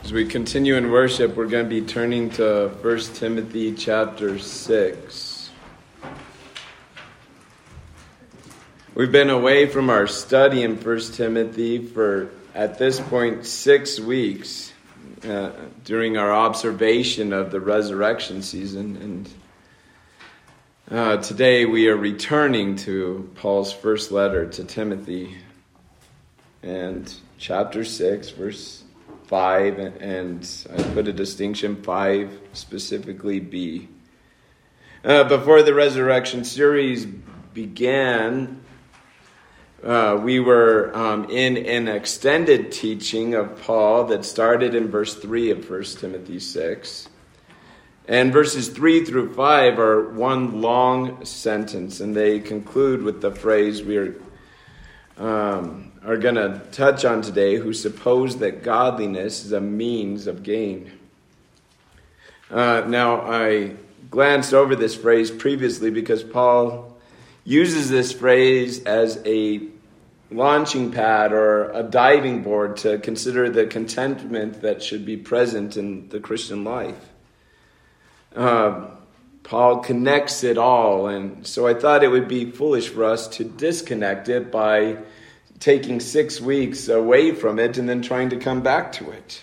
As we continue in worship, we're going to be turning to 1 Timothy chapter 6. We've been away from our study in 1 Timothy for, at this point, 6 weeks during our observation of the resurrection season. And today we are returning to Paul's first letter to Timothy and chapter 6, verse 5, and I put a distinction 5, specifically B. Before the resurrection series began, we were in an extended teaching of Paul that started in verse 3 of 1 Timothy 6. And verses 3 through 5 are one long sentence, and they conclude with the phrase we are going to touch on today, who suppose that godliness is a means of gain. Now, I glanced over this phrase previously because Paul uses this phrase as a launching pad or a diving board to consider the contentment that should be present in the Christian life. Paul connects it all, and so I thought it would be foolish for us to disconnect it by taking 6 weeks away from it and then trying to come back to it.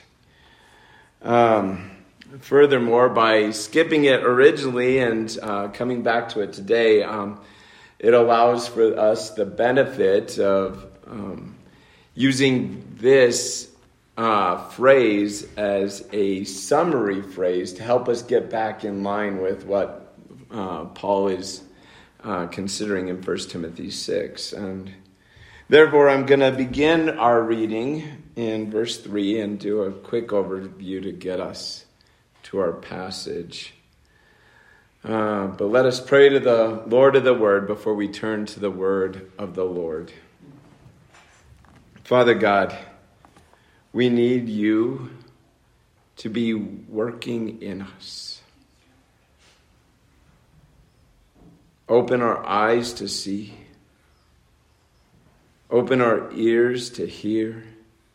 Furthermore, by skipping it originally and coming back to it today, it allows for us the benefit of using this phrase as a summary phrase to help us get back in line with what Paul is considering in 1 Timothy 6. And therefore, I'm going to begin our reading in verse 3 and do a quick overview to get us to our passage. But let us pray to the Lord of the Word before we turn to the Word of the Lord. Father God, we need you to be working in us. Open our eyes to see. Open our ears to hear.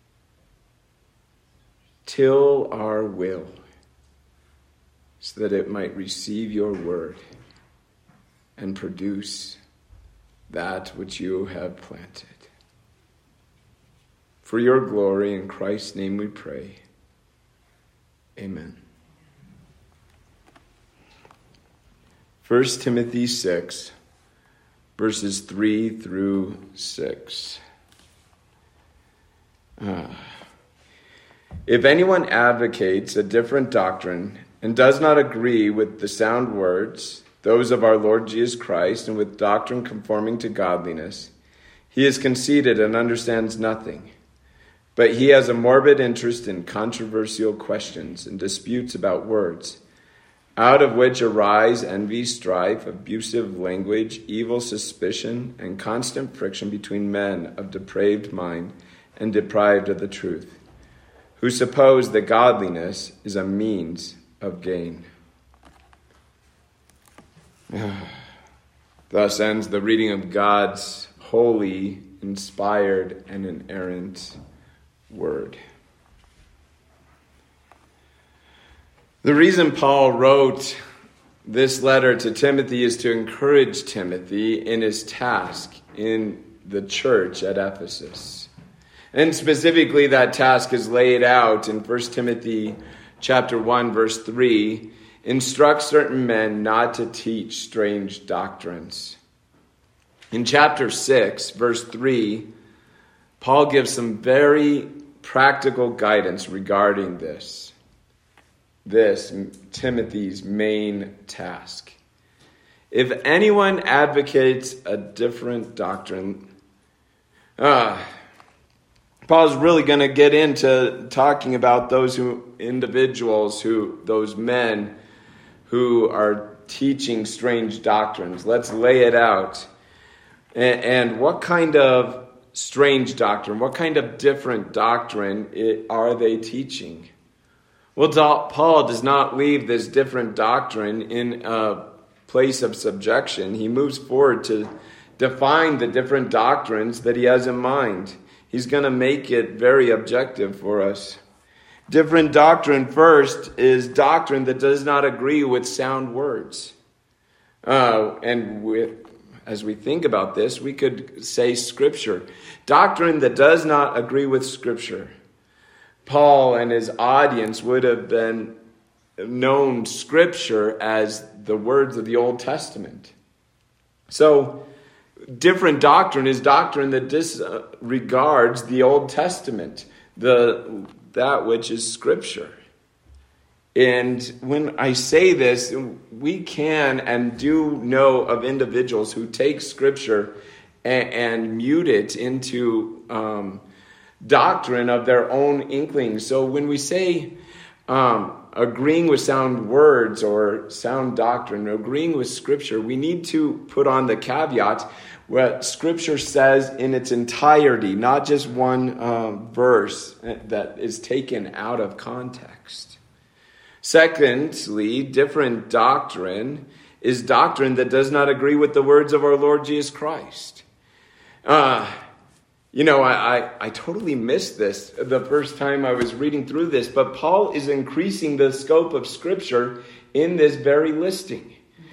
Till our will, so that it might receive your word and produce that which you have planted. For your glory, in Christ's name we pray. Amen. 1 Timothy 6, verses 3 through 6. If anyone advocates a different doctrine and does not agree with the sound words, those of our Lord Jesus Christ, and with doctrine conforming to godliness, he is conceited and understands nothing. But he has a morbid interest in controversial questions and disputes about words, out of which arise envy, strife, abusive language, evil suspicion, and constant friction between men of depraved mind and deprived of the truth, who suppose that godliness is a means of gain. Thus ends the reading of God's holy, inspired, and inerrant word. The reason Paul wrote this letter to Timothy is to encourage Timothy in his task in the church at Ephesus. And specifically, that task is laid out in 1 Timothy chapter 1, verse 3, instruct certain men not to teach strange doctrines. In chapter 6, verse 3, Paul gives some very practical guidance regarding this Timothy's main task. If anyone advocates a different doctrine, Paul's really going to get into talking about those men who are teaching strange doctrines. Let's lay it out. And what kind of strange doctrine, what kind of different doctrine are they teaching? Well, Paul does not leave this different doctrine in a place of subjection. He moves forward to define the different doctrines that he has in mind. He's going to make it very objective for us. Different doctrine, first, is doctrine that does not agree with sound words. As we think about this, we could say Scripture. Doctrine that does not agree with Scripture. Paul and his audience would have been known Scripture as the words of the Old Testament. So, different doctrine is doctrine that disregards the Old Testament, that which is Scripture. And when I say this, we can and do know of individuals who take Scripture and mute it into doctrine of their own inklings. So when we say agreeing with sound words or sound doctrine, agreeing with Scripture, we need to put on the caveat what Scripture says in its entirety, not just one verse that is taken out of context. Secondly, different doctrine is doctrine that does not agree with the words of our Lord Jesus Christ. I totally missed this the first time I was reading through this, but Paul is increasing the scope of Scripture in this very listing.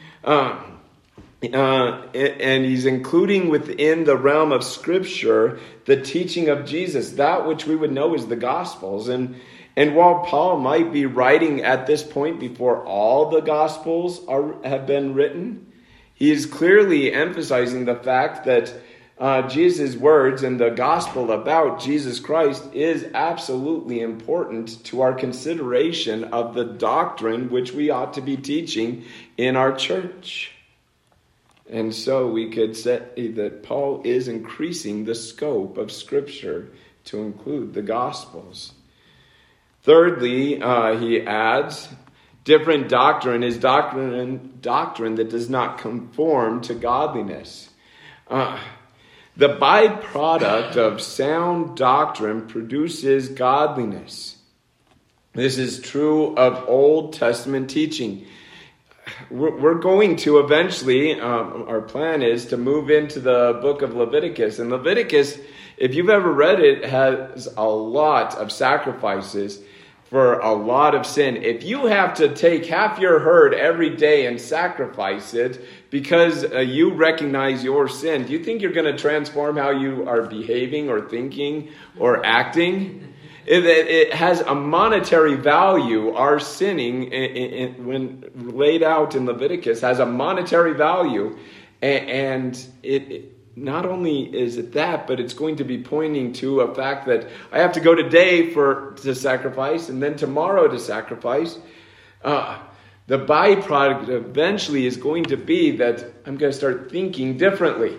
And he's including within the realm of Scripture the teaching of Jesus, that which we would know as the Gospels. And while Paul might be writing at this point before all the Gospels have been written, he is clearly emphasizing the fact that Jesus' words and the gospel about Jesus Christ is absolutely important to our consideration of the doctrine which we ought to be teaching in our church. And so we could say that Paul is increasing the scope of Scripture to include the Gospels. Thirdly, he adds, different doctrine is doctrine that does not conform to godliness. The byproduct of sound doctrine produces godliness. This is true of Old Testament teaching. We're going to eventually, our plan is to move into the book of Leviticus. And Leviticus, if you've ever read it, has a lot of sacrifices for a lot of sin. If you have to take half your herd every day and sacrifice it because you recognize your sin, do you think you're going to transform how you are behaving or thinking or acting? It has a monetary value. Our sinning, when laid out in Leviticus, has a monetary value. And it not only is it that, but it's going to be pointing to a fact that I have to go today to sacrifice and then tomorrow to sacrifice. The byproduct eventually is going to be that I'm going to start thinking differently.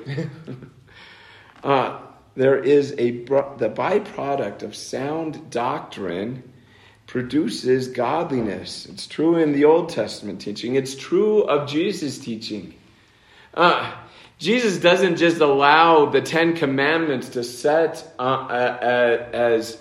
There is the byproduct of sound doctrine produces godliness. It's true in the Old Testament teaching. It's true of Jesus' teaching. Jesus doesn't just allow the Ten Commandments to set as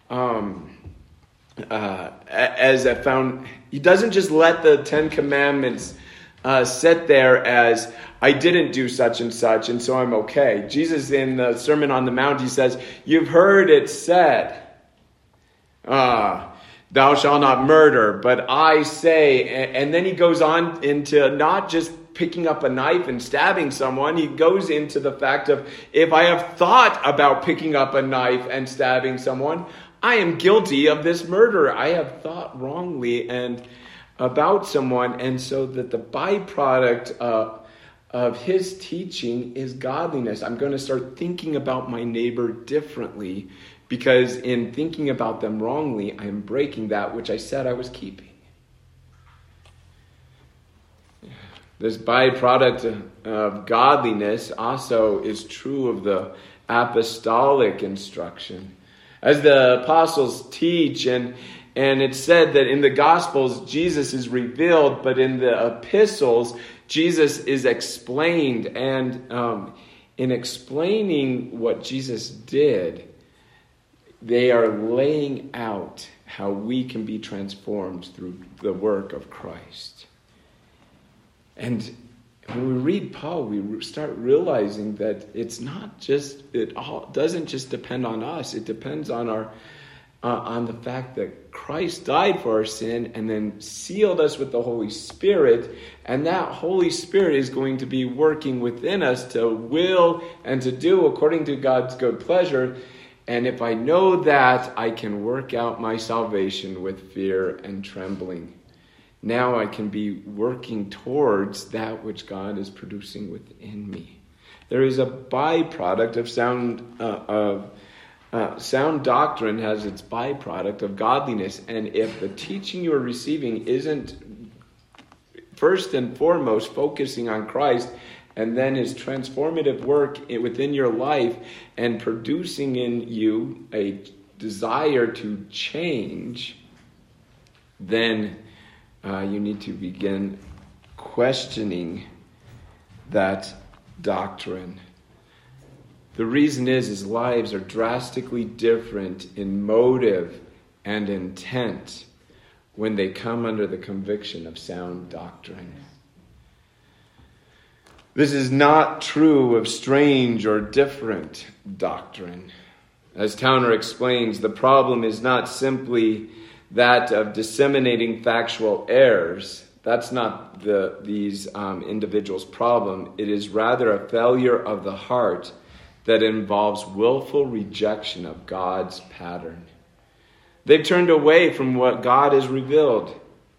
a found. He doesn't just let the Ten Commandments sit there as I didn't do such and so I'm okay. Jesus in the Sermon on the Mount, he says, "You've heard it said, thou shalt not murder, but I say," and then he goes on into not just picking up a knife and stabbing someone. He goes into the fact of, if I have thought about picking up a knife and stabbing someone, I am guilty of this murder. I have thought wrongly and about someone. And so that the byproduct of his teaching is godliness. I'm going to start thinking about my neighbor differently, because in thinking about them wrongly, I am breaking that which I said I was keeping. This byproduct of godliness also is true of the apostolic instruction. As the apostles teach, and it's said that in the Gospels, Jesus is revealed, but in the epistles, Jesus is explained. And in explaining what Jesus did, they are laying out how we can be transformed through the work of Christ. And when we read Paul, we start realizing that it all doesn't just depend on us. It depends on on the fact that Christ died for our sin and then sealed us with the Holy Spirit, and that Holy Spirit is going to be working within us to will and to do according to God's good pleasure. And if I know that, I can work out my salvation with fear and trembling. Now I can be working towards that which God is producing within me. There is a byproduct of sound doctrine has its byproduct of godliness. And if the teaching you are receiving isn't first and foremost focusing on Christ and then his transformative work within your life and producing in you a desire to change, then you need to begin questioning that doctrine. The reason is lives are drastically different in motive and intent when they come under the conviction of sound doctrine. This is not true of strange or different doctrine. As Towner explains, the problem is not simply that of disseminating factual errors. That's not these individuals' problem. It is rather a failure of the heart that involves willful rejection of God's pattern. They've turned away from what God has revealed.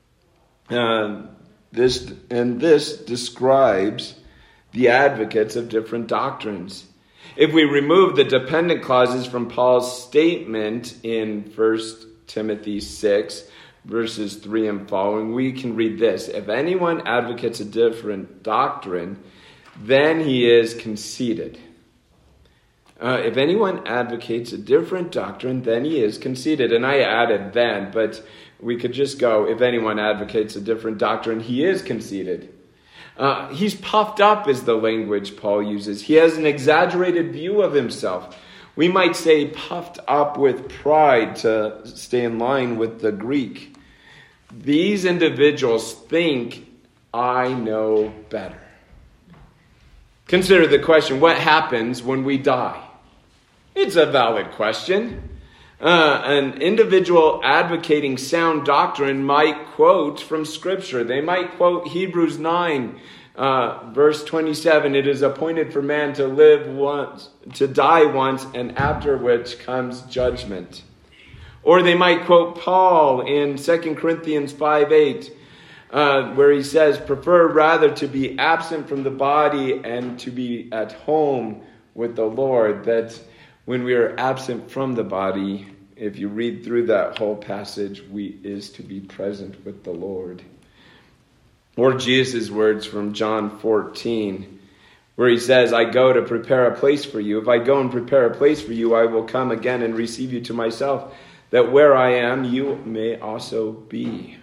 This describes the advocates of different doctrines. If we remove the dependent clauses from Paul's statement in 1 Timothy 6, verses 3 and following, we can read this. If anyone advocates a different doctrine, then he is conceited. If anyone advocates a different doctrine, then he is conceited. And I added then, but we could just go, if anyone advocates a different doctrine, he is conceited. He's puffed up is the language Paul uses. He has an exaggerated view of himself. We might say puffed up with pride to stay in line with the Greek. These individuals think, I know better. Consider the question, what happens when we die? It's a valid question. An individual advocating sound doctrine might quote from Scripture. They might quote Hebrews 9, verse 27. It is appointed for man to live once, to die once, and after which comes judgment. Or they might quote Paul in 2 Corinthians 5:8, where he says, prefer rather to be absent from the body and to be at home with the Lord. That when we are absent from the body, if you read through that whole passage, is to be present with the Lord. Or Jesus' words from John 14, where he says, I go to prepare a place for you. If I go and prepare a place for you, I will come again and receive you to myself, that where I am, you may also be.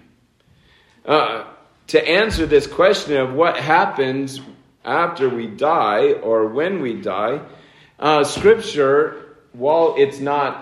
To answer this question of what happens after we die or when we die, Scripture, while it's not,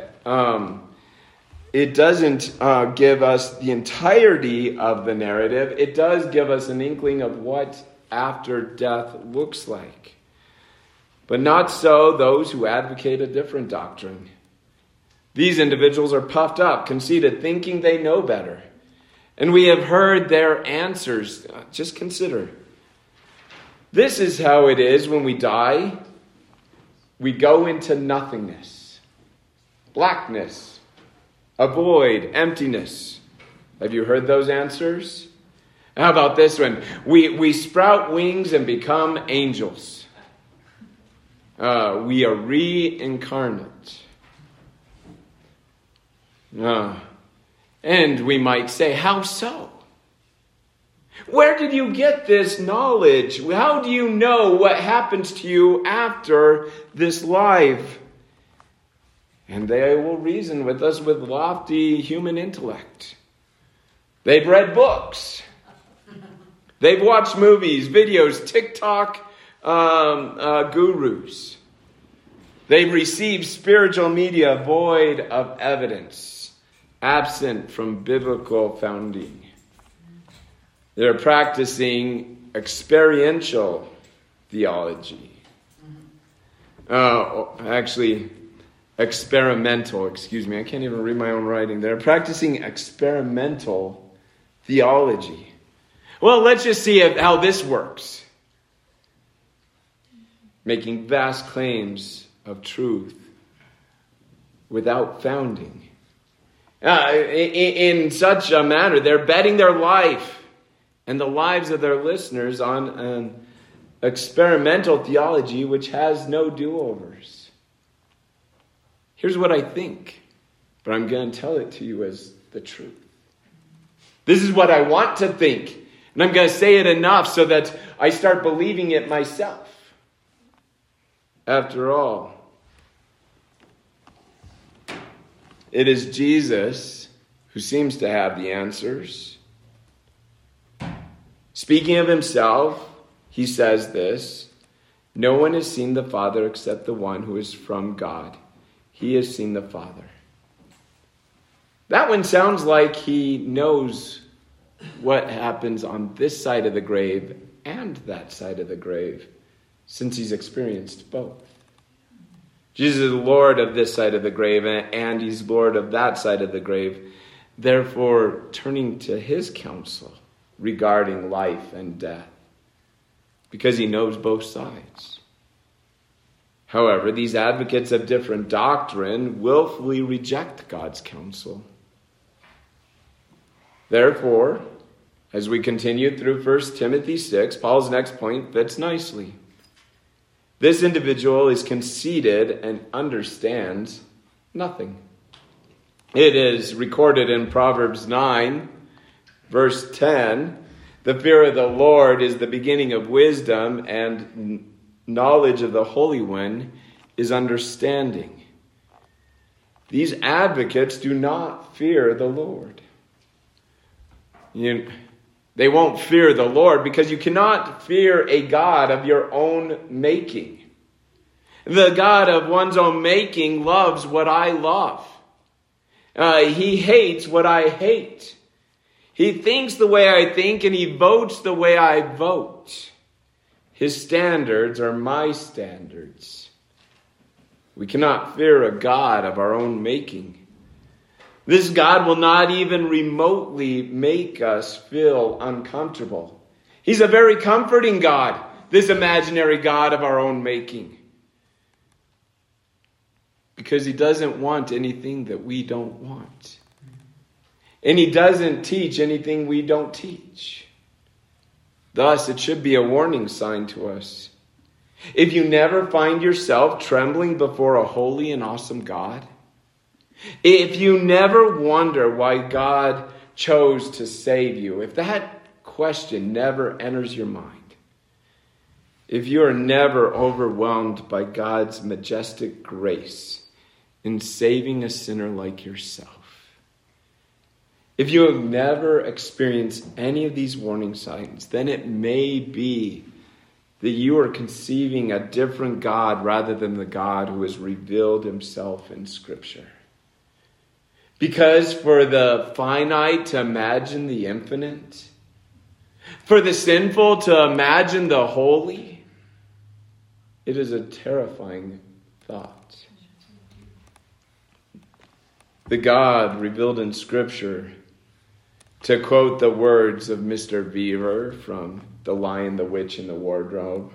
it doesn't give us the entirety of the narrative. It does give us an inkling of what after death looks like. But not so those who advocate a different doctrine. These individuals are puffed up, conceited, thinking they know better. And we have heard their answers. Just consider. This is how it is when we die. We go into nothingness, blackness, a void, emptiness. Have you heard those answers? How about this one? We sprout wings and become angels. We are reincarnate. And we might say, how so? Where did you get this knowledge? How do you know what happens to you after this life? And they will reason with us with lofty human intellect. They've read books. They've watched movies, videos, TikTok gurus. They've received spiritual media void of evidence, absent from biblical founding. They're practicing experiential theology. Actually, experimental, I can't even read my own writing there, practicing experimental theology. Well, let's just see how this works. Making vast claims of truth without founding. In such a manner, they're betting their life and the lives of their listeners on an experimental theology which has no do-overs. Here's what I think, but I'm going to tell it to you as the truth. This is what I want to think, and I'm going to say it enough so that I start believing it myself. After all, it is Jesus who seems to have the answers. Speaking of himself, he says this, "No one has seen the Father except the one who is from God. He has seen the Father." That one sounds like he knows what happens on this side of the grave and that side of the grave, since he's experienced both. Jesus is Lord of this side of the grave, and he's Lord of that side of the grave. Therefore, turning to his counsel regarding life and death, because he knows both sides. However, these advocates of different doctrine willfully reject God's counsel. Therefore, as we continue through 1 Timothy 6, Paul's next point fits nicely. This individual is conceited and understands nothing. It is recorded in Proverbs 9, verse 10, "The fear of the Lord is the beginning of wisdom, and knowledge of the Holy One is understanding." These advocates do not fear the Lord. They won't fear the Lord because you cannot fear a God of your own making. The God of one's own making loves what I love. He hates what I hate. He thinks the way I think, and he votes the way I vote. His standards are my standards. We cannot fear a God of our own making. This God will not even remotely make us feel uncomfortable. He's a very comforting God, this imaginary God of our own making. Because he doesn't want anything that we don't want. And he doesn't teach anything we don't teach. Thus, it should be a warning sign to us. If you never find yourself trembling before a holy and awesome God, if you never wonder why God chose to save you, if that question never enters your mind, if you are never overwhelmed by God's majestic grace in saving a sinner like yourself, if you have never experienced any of these warning signs, then it may be that you are conceiving a different God rather than the God who has revealed himself in Scripture. Because for the finite to imagine the infinite, for the sinful to imagine the holy, it is a terrifying thought. The God revealed in Scripture, to quote the words of Mr. Beaver from The Lion, the Witch, and the Wardrobe,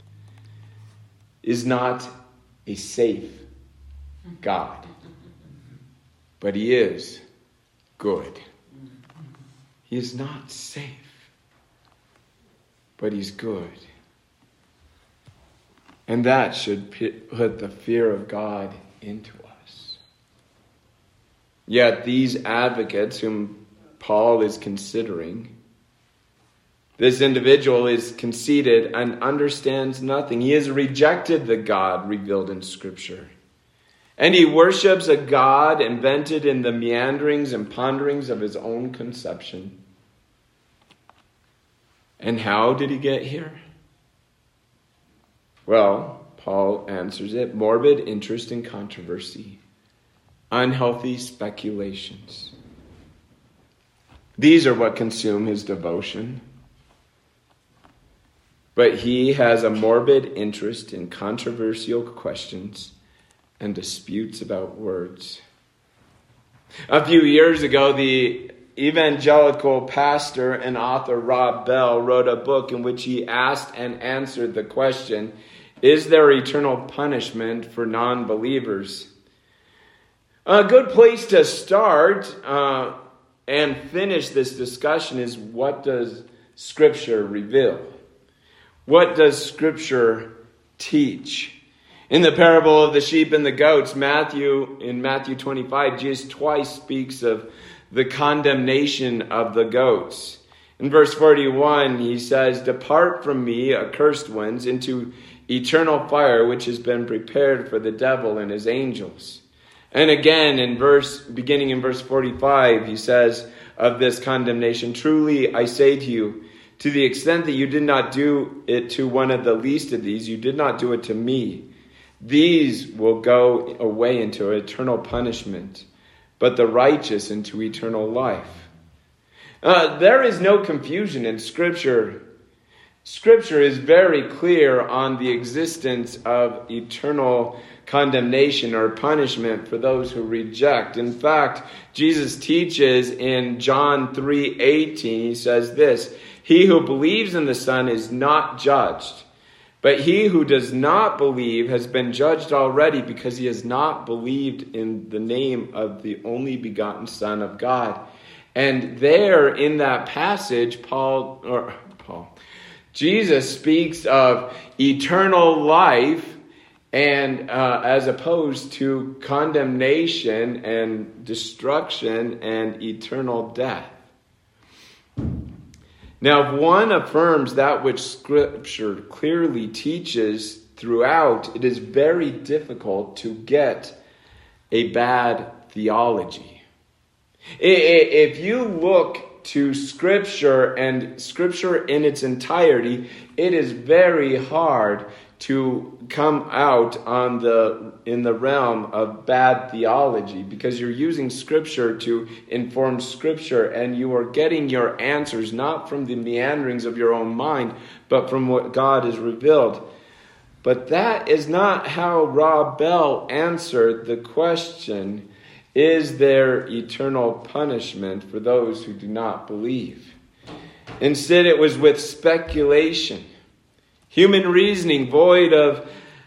is not a safe God, but he is good. He is not safe, but he's good. And that should put the fear of God into us. Yet these advocates whom Paul is considering, this individual is conceited and understands nothing. He has rejected the God revealed in Scripture. And he worships a God invented in the meanderings and ponderings of his own conception. And how did he get here? Well, Paul answers it. Morbid interest in controversy. Unhealthy speculations. These are what consume his devotion. But he has a morbid interest in controversial questions and disputes about words. A few years ago, the evangelical pastor and author Rob Bell wrote a book in which he asked and answered the question, is there eternal punishment for non-believers? A good place to start and finish this discussion is, what does Scripture reveal? What does Scripture teach? In the parable of the sheep and the goats, in Matthew 25, Jesus twice speaks of the condemnation of the goats. In verse 41, he says, "Depart from me, accursed ones, into eternal fire, which has been prepared for the devil and his angels." And again, beginning in verse 45, he says of this condemnation, "Truly I say to you, to the extent that you did not do it to one of the least of these, you did not do it to me. These will go away into eternal punishment, but the righteous into eternal life." There is no confusion in Scripture. Scripture is very clear on the existence of eternal condemnation or punishment for those who reject. In fact, Jesus teaches in John 3:18, he says this, "He who believes in the Son is not judged, but he who does not believe has been judged already, because he has not believed in the name of the only begotten Son of God." And there in that passage, Jesus speaks of eternal life and as opposed to condemnation and destruction and eternal death. Now, if one affirms that which Scripture clearly teaches throughout, it is very difficult to get a bad theology. If you look to Scripture and Scripture in its entirety, it is very hard to come out in the realm of bad theology, because you're using Scripture to inform Scripture, and you are getting your answers not from the meanderings of your own mind, but from what God has revealed. But that is not how Rob Bell answered the question, is there eternal punishment for those who do not believe? Instead, it was with speculation, human reasoning void of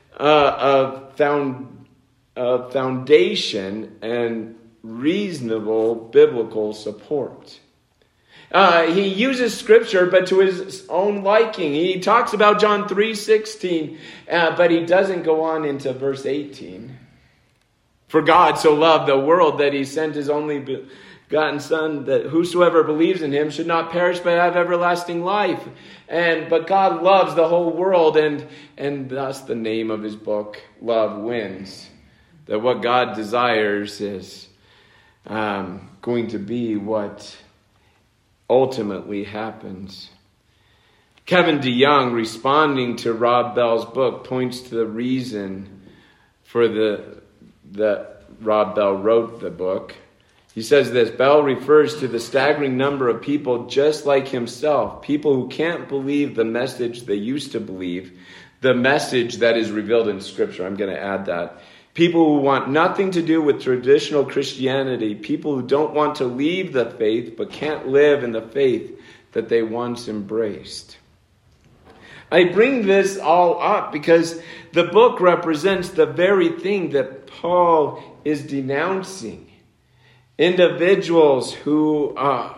foundation and reasonable biblical support. He uses Scripture, but to his own liking. He talks about John 3:16, but he doesn't go on into verse 18. "For God so loved the world that he sent his only begotten Son, that whosoever believes in him should not perish but have everlasting life." But God loves the whole world, and thus the name of his book, Love Wins. That what God desires is going to be what ultimately happens. Kevin DeYoung, responding to Rob Bell's book, points to the reason for that Rob Bell wrote the book. He says this: Bell refers to the staggering number of people just like himself, people who can't believe the message they used to believe, the message that is revealed in Scripture. I'm going to add that. People who want nothing to do with traditional Christianity, people who don't want to leave the faith but can't live in the faith that they once embraced. I bring this all up because the book represents the very thing that Paul is denouncing. Individuals who are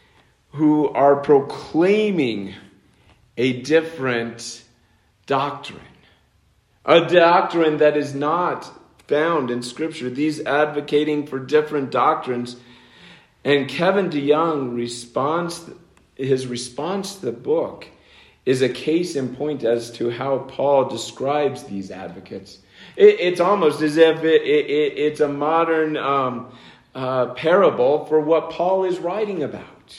proclaiming a different doctrine. A doctrine that is not found in Scripture. These advocating for different doctrines. And Kevin DeYoung his response to the book is a case in point as to how Paul describes these advocates. It's almost as if it's a modern parable for what Paul is writing about.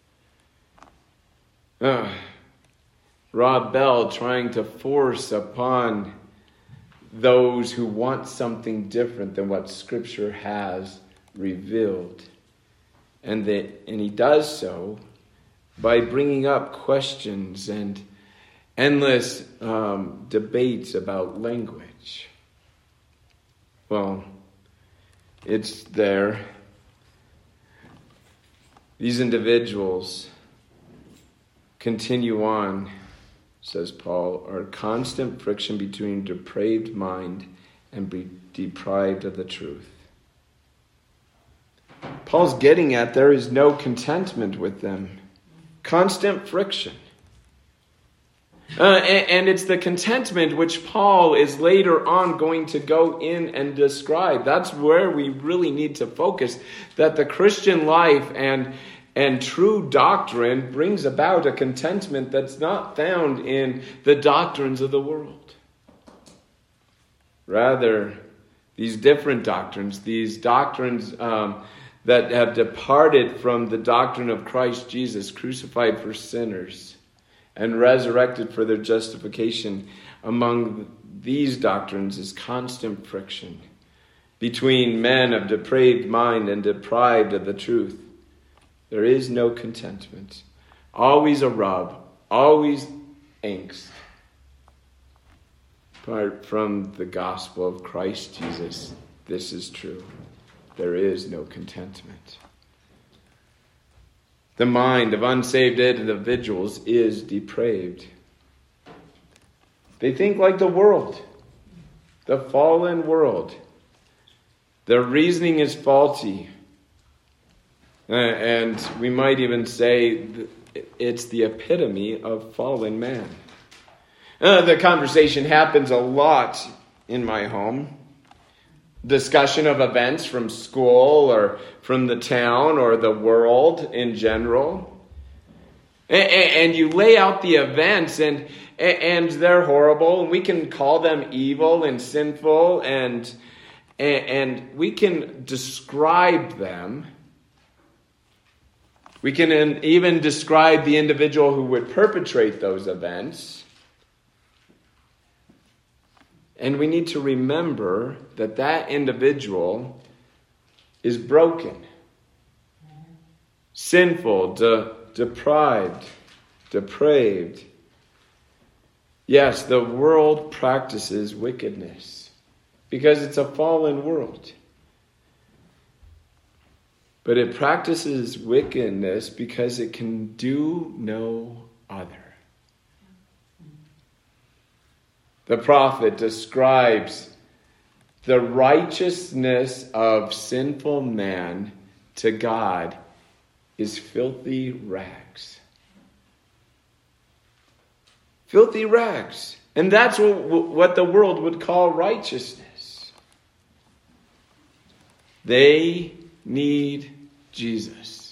Rob Bell trying to force upon those who want something different than what Scripture has revealed. And he does so by bringing up questions and endless debates about language. Well, it's there. These individuals continue on, says Paul, are constant friction between depraved mind and be deprived of the truth. Paul's getting at there is no contentment with them. Constant friction. And it's the contentment which Paul is later on going to go in and describe. That's where we really need to focus. That the Christian life and true doctrine brings about a contentment that's not found in the doctrines of the world. Rather, these different doctrines, these doctrines that have departed from the doctrine of Christ Jesus, crucified for sinners and resurrected for their justification, among these doctrines is constant friction between men of depraved mind and deprived of the truth. There is no contentment. Always a rub, always angst. Apart from the gospel of Christ Jesus, this is true. There is no contentment. The mind of unsaved individuals is depraved. They think like the world, the fallen world. Their reasoning is faulty. And we might even say it's the epitome of fallen man. The conversation happens a lot in my home. Discussion of events from school or from the town or the world in general. And you lay out the events and they're horrible. And we can call them evil and sinful and we can describe them. We can even describe the individual who would perpetrate those events. And we need to remember that that individual is broken, sinful, deprived, depraved. Yes, the world practices wickedness because it's a fallen world. But it practices wickedness because it can do no other. The prophet describes the righteousness of sinful man to God is filthy rags. Filthy rags. And that's what the world would call righteousness. They need Jesus.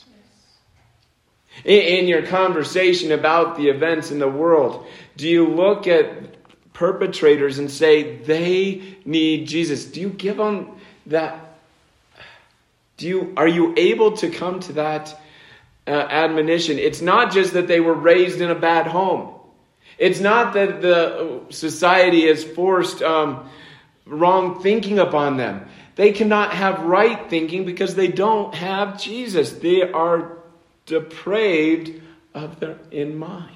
In your conversation about the events in the world, do you look at perpetrators and say they need Jesus? Do you give them that? Are you able to come to that admonition? It's not just that they were raised in a bad home. It's not that the society has forced wrong thinking upon them. They cannot have right thinking because they don't have Jesus. They are depraved in mind.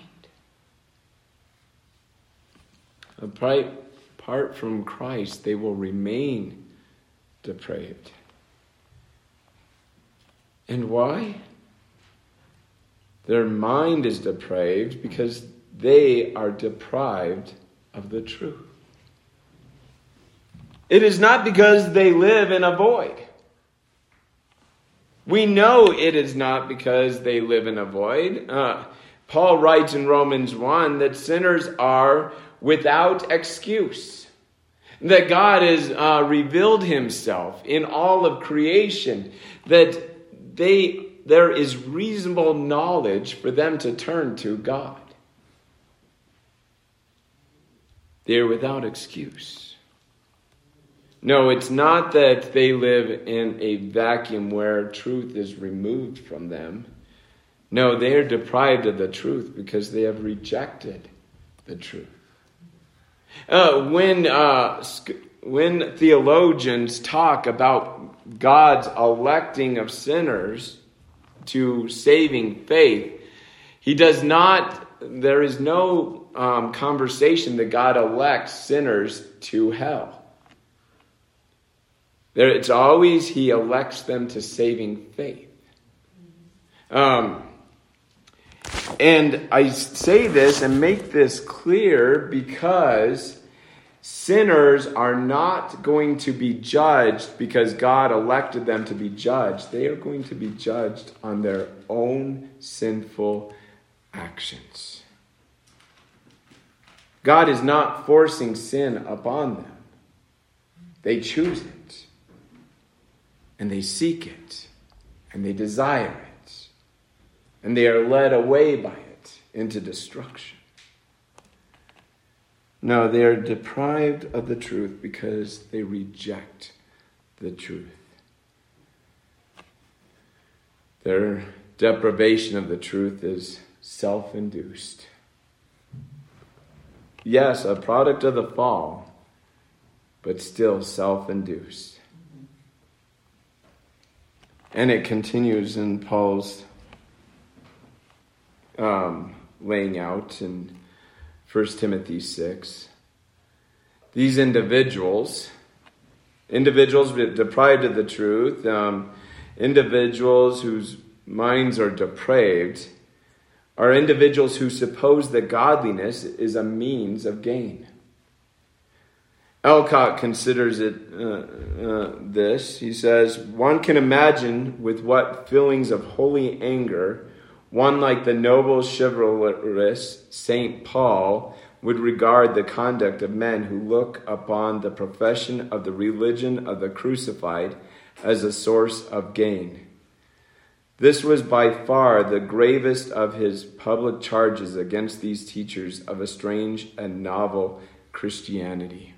Apart from Christ, they will remain depraved. And why? Their mind is depraved because they are deprived of the truth. It is not because they live in a void. We know it is not because they live in a void. Paul writes in Romans 1 that sinners are without excuse. That God has revealed himself in all of creation. That there is reasonable knowledge for them to turn to God. They're without excuse. No, it's not that they live in a vacuum where truth is removed from them. No, they are deprived of the truth because they have rejected the truth. When theologians talk about God's electing of sinners to saving faith, there is no conversation that God elects sinners to hell. It's always he elects them to saving faith. And I say this and make this clear because sinners are not going to be judged because God elected them to be judged. They are going to be judged on their own sinful actions. God is not forcing sin upon them. They choose it. And they seek it. And they desire it. And they are led away by it into destruction. No, they are deprived of the truth because they reject the truth. Their deprivation of the truth is self-induced. Yes, a product of the fall, but still self-induced. And it continues in Paul's laying out in 1 Timothy 6. These individuals deprived of the truth, individuals whose minds are depraved, are individuals who suppose that godliness is a means of gain. Elcott considers it this. He says, one can imagine with what feelings of holy anger one like the noble chivalrous St. Paul would regard the conduct of men who look upon the profession of the religion of the crucified as a source of gain. This was by far the gravest of his public charges against these teachers of a strange and novel Christianity.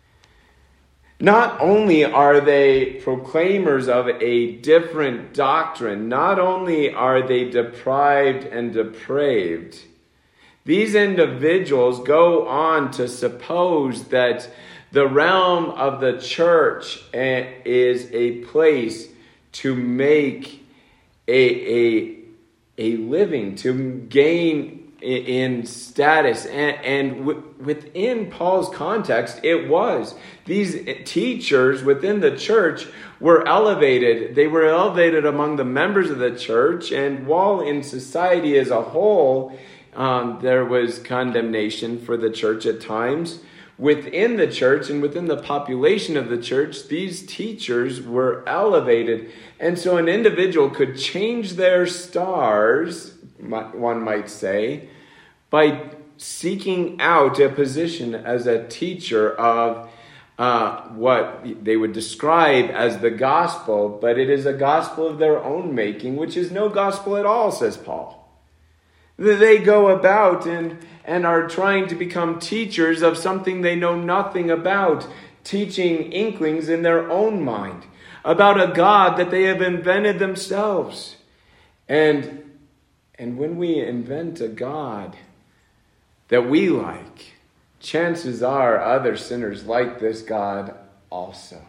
Not only are they proclaimers of a different doctrine, not only are they deprived and depraved, these individuals go on to suppose that the realm of the church is a place to make a living, to gain in status. And within Paul's context, it was. These teachers within the church were elevated. They were elevated among the members of the church. And while in society as a whole, there was condemnation for the church at times, within the church and within the population of the church, these teachers were elevated. And so an individual could change their stars, one might say, by seeking out a position as a teacher of what they would describe as the gospel, but it is a gospel of their own making, which is no gospel at all, says Paul. They go about and are trying to become teachers of something they know nothing about, teaching inklings in their own mind about a God that they have invented themselves. And when we invent a God that we like, chances are other sinners like this God also.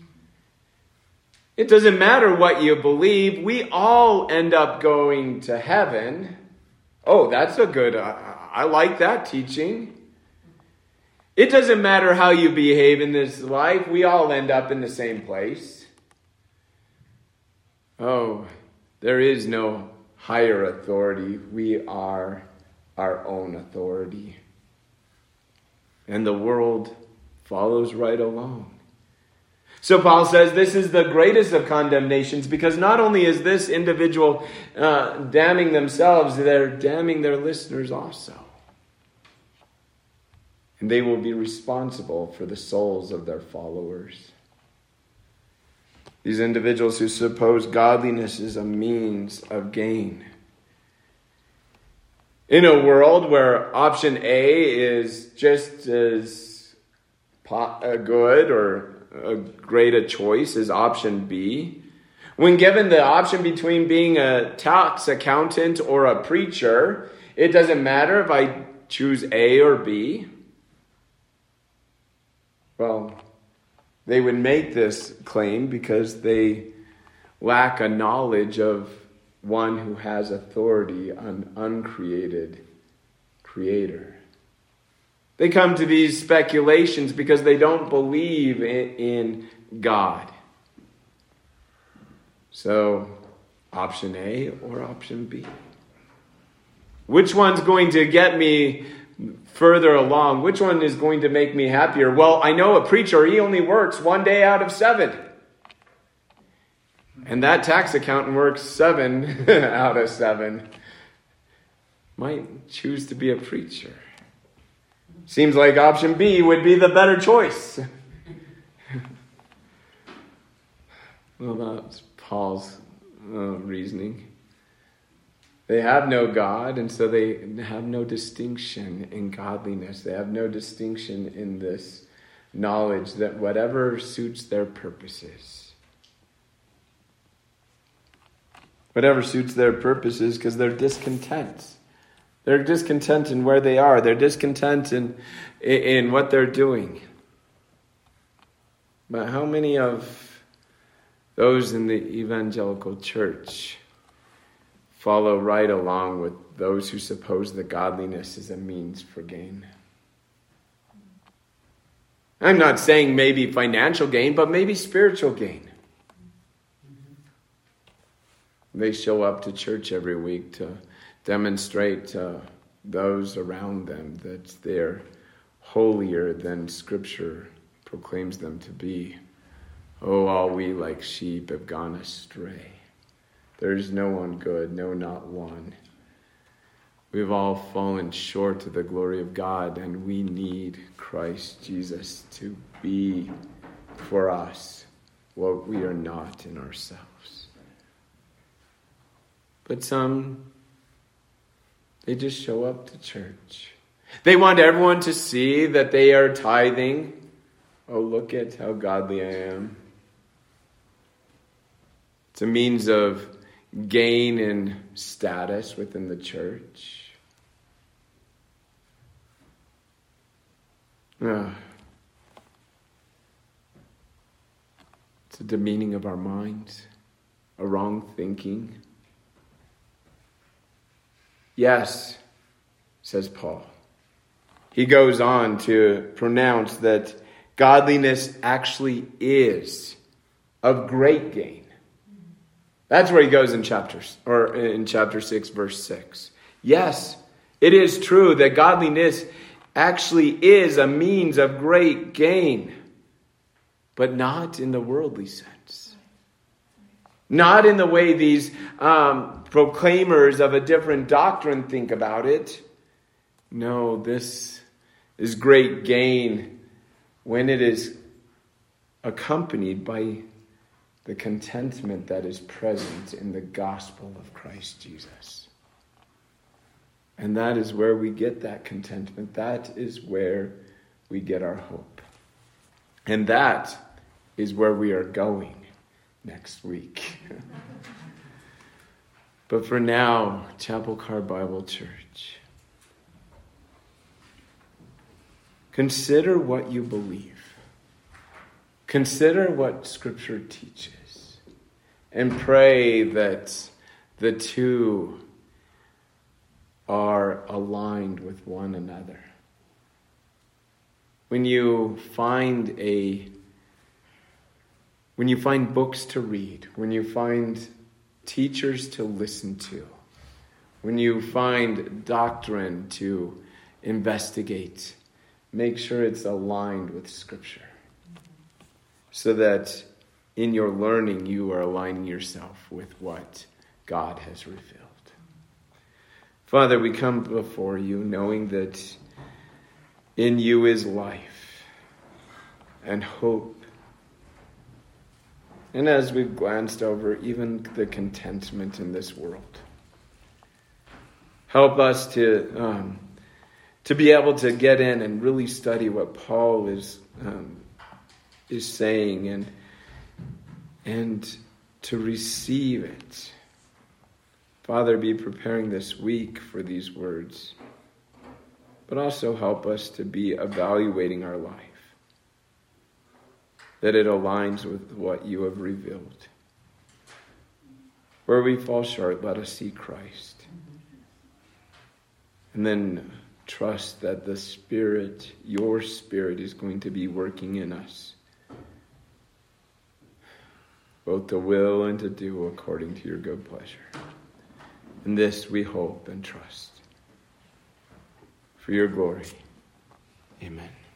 It doesn't matter what you believe. We all end up going to heaven. Oh, that's a good, I like that teaching. It doesn't matter how you behave in this life. We all end up in the same place. Oh, there is no higher authority. We are our own authority. And the world follows right along. So Paul says this is the greatest of condemnations, because not only is this individual damning themselves, they're damning their listeners also. And they will be responsible for the souls of their followers. These individuals who suppose godliness is a means of gain. In a world where option A is just as good or a great a choice as option B, when given the option between being a tax accountant or a preacher, it doesn't matter if I choose A or B. Well, they would make this claim because they lack a knowledge of one who has authority, an uncreated creator. They come to these speculations because they don't believe in God. So, option A or option B? Which one's going to get me further along? Which one is going to make me happier? Well, I know a preacher, he only works 1 day out of 7. And that tax accountant works 7 out of 7. Might choose to be a preacher. Seems like option B would be the better choice. Well, that's Paul's reasoning. They have no God, and so they have no distinction in godliness. They have no distinction in this knowledge that whatever suits their purposes. Whatever suits their purposes, because they're discontent. They're discontent in where they are. They're discontent in what they're doing. But how many of those in the evangelical church follow right along with those who suppose that godliness is a means for gain? I'm not saying maybe financial gain, but maybe spiritual gain. They show up to church every week to demonstrate to those around them that they're holier than Scripture proclaims them to be. Oh, all we like sheep have gone astray. There is no one good, no, not one. We've all fallen short of the glory of God, and we need Christ Jesus to be for us what we are not in ourselves. But some, they just show up to church. They want everyone to see that they are tithing. Oh, look at how godly I am. It's a means of gain and status within the church. It's a demeaning of our minds, a wrong thinking. Yes, says Paul. He goes on to pronounce that godliness actually is of great gain. That's where he goes in chapter 6, verse 6. Yes, it is true that godliness actually is a means of great gain, but not in the worldly sense. Not in the way these proclaimers of a different doctrine think about it. No, this is great gain when it is accompanied by the contentment that is present in the gospel of Christ Jesus. And that is where we get that contentment. That is where we get our hope. And that is where we are going next week. But for now, Chapel Car Bible Church, consider what you believe. Consider what Scripture teaches. And pray that the two are aligned with one another. When you find books to read, when you find teachers to listen to, when you find doctrine to investigate, make sure it's aligned with Scripture, so that in your learning you are aligning yourself with what God has revealed. Father, we come before you knowing that in you is life and hope. And as we've glanced over even the contentment in this world, help us to be able to get in and really study what Paul is saying and to receive it. Father, be preparing this week for these words, but also help us to be evaluating our life, that it aligns with what you have revealed. Where we fall short, let us see Christ. And then trust that the Spirit, your Spirit, is going to be working in us. both to will and to do according to your good pleasure. In this we hope and trust. For your glory. Amen.